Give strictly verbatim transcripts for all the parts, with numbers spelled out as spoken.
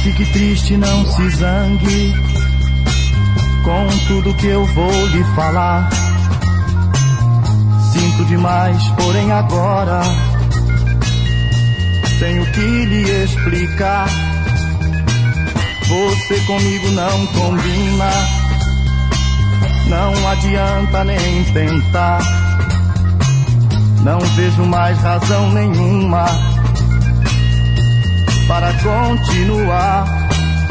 fique triste, não se zangue com tudo que eu vou lhe falar. Sinto demais, porém agora tenho que lhe explicar. Você comigo não combina, não adianta nem tentar. Não vejo mais razão nenhuma para continuar.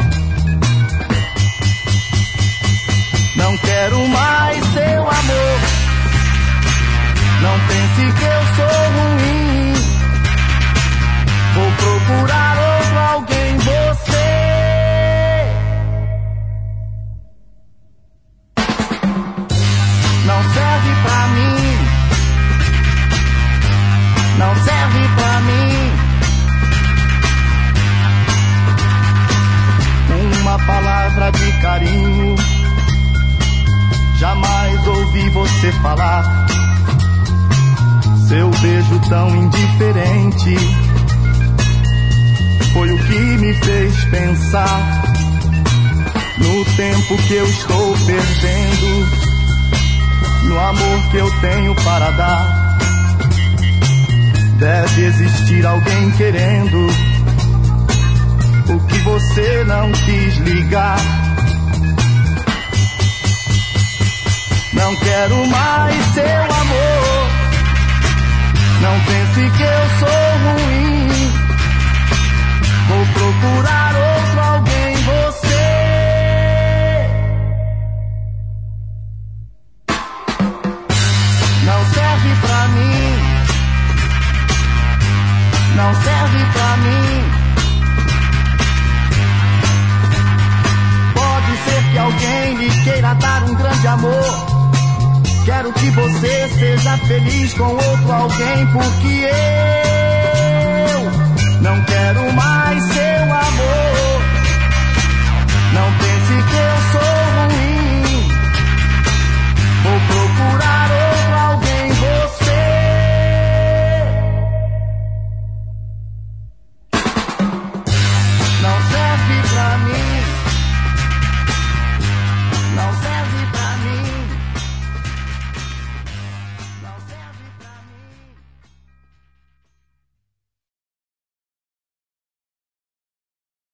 Não quero mais seu amor, não pense que eu sou ruim. Vou procurar outro alguém, você não serve pra mim, não serve pra mim. Uma palavra de carinho jamais ouvi você falar. Seu beijo tão indiferente foi o que me fez pensar no tempo que eu estou perdendo, no amor que eu tenho para dar. Deve existir alguém querendo o que você não quis ligar. Não quero mais seu amor, não pense que eu sou ruim. Vou procurar outro alguém, você não serve pra mim, não serve pra mim. Pode ser que alguém lhe queira dar um grande amor. Quero que você seja feliz com outro alguém, porque eu não quero mais